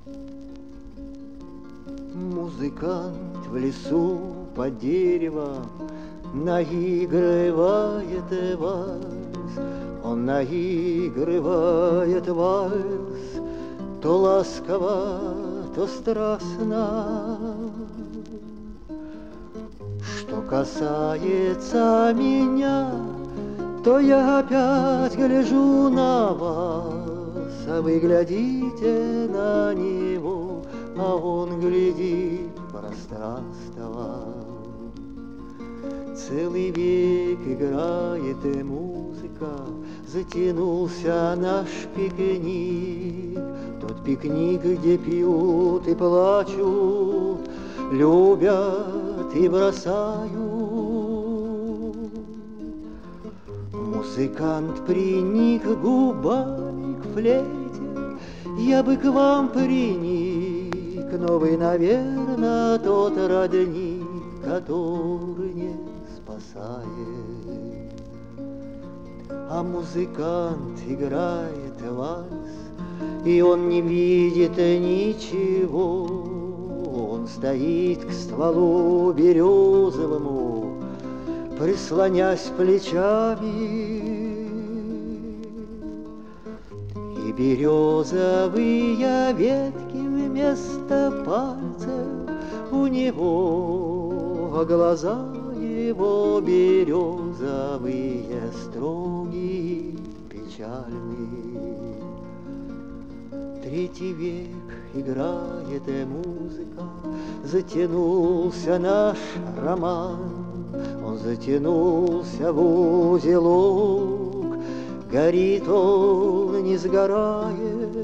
Музыкант в лесу под деревом наигрывает вальс. Он наигрывает вальс, то ласково, то страстно. Что касается меня, то я опять гляжу на вас, а вы глядите на него, а он глядит в пространство. Целый век играет и музыка, затянулся наш пикник. Тот пикник, где пьют и плачут, любят и бросают. Музыкант приник губами к флейте, я бы к вам приник, но вы, наверно, тот родник, который не спасает. А музыкант играет вальс, и он не видит ничего. Он стоит к стволу березовому, прислонясь плечами, и березовые ветки вместо пальцев у него, а глаза его березовые, строгие, печальные. Третий век играет музыка, затянулся наш роман. Он затянулся в узелок, горит он, не сгорает.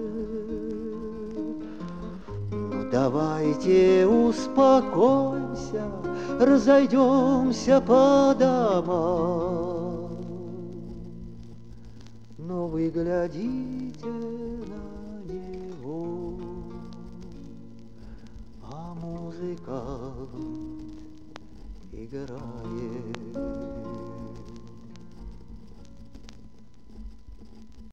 Ну, давайте успокоимся, разойдемся по домам. Но вы глядите на него, а музыкант играет.